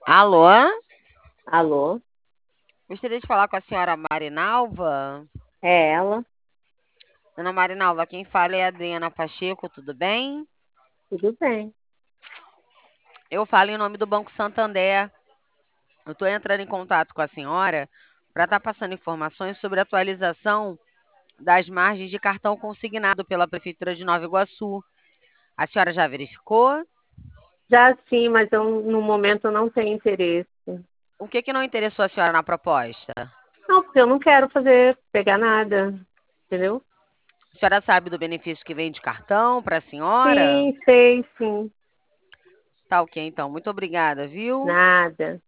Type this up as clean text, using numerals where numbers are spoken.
Alô? Alô? Gostaria de falar com a senhora Marinalva. É ela? Dona Marinalva, quem fala é a Adriana Pacheco, tudo bem? Tudo bem. Eu falo em nome do Banco Santander. Eu estou entrando em contato com a senhora para estar passando informações sobre a atualização das margens de cartão consignado pela Prefeitura de Nova Iguaçu. A senhora já verificou? Já sim, mas eu no momento não tenho interesse. O que não interessou a senhora na proposta? Não, porque eu não quero pegar nada, entendeu? A senhora sabe do benefício que vem de cartão para a senhora? Sim, sei, sim. Tá ok, então. Muito obrigada, viu? Nada.